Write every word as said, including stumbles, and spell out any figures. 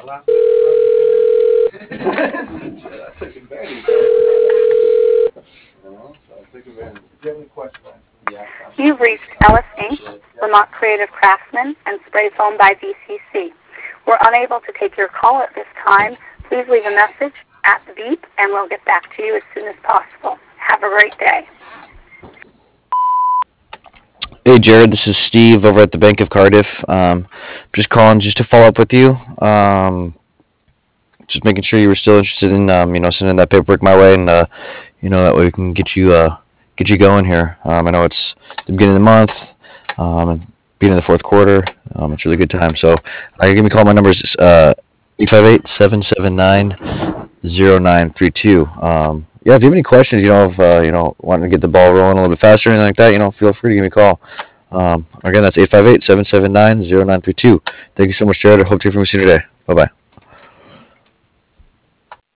last week I took advantage. You know, so I took advantage. If you have any questions, yeah. You've reached Ellis Incorporated, Vermont Creative Craftsman, and Spray Foam by V C C. We're unable to take your call at this time. Please leave a message at the beep, and we'll get back to you as soon as possible. Have a great day. Hey Jared, this is Steve over at the Bank of Cardiff. Um, just calling just to follow up with you. Um, just making sure you were still interested in, um, you know, sending that paperwork my way, and uh, you know that way we can get you, uh, get you going here. Um, I know it's the beginning of the month, um, and beginning of the fourth quarter. Um, it's a really good time. So, uh, give me a call. My number is uh, eight five eight, seven seven nine, zero nine three two. Um, yeah, if you have any questions, you know, if uh, you know, wanting to get the ball rolling a little bit faster or anything like that, you know, feel free to give me a call. Um, again, that's eight five eight, seven seven nine, zero nine three two. Thank you so much, Jared. I hope to hear from you soon today. Bye-bye.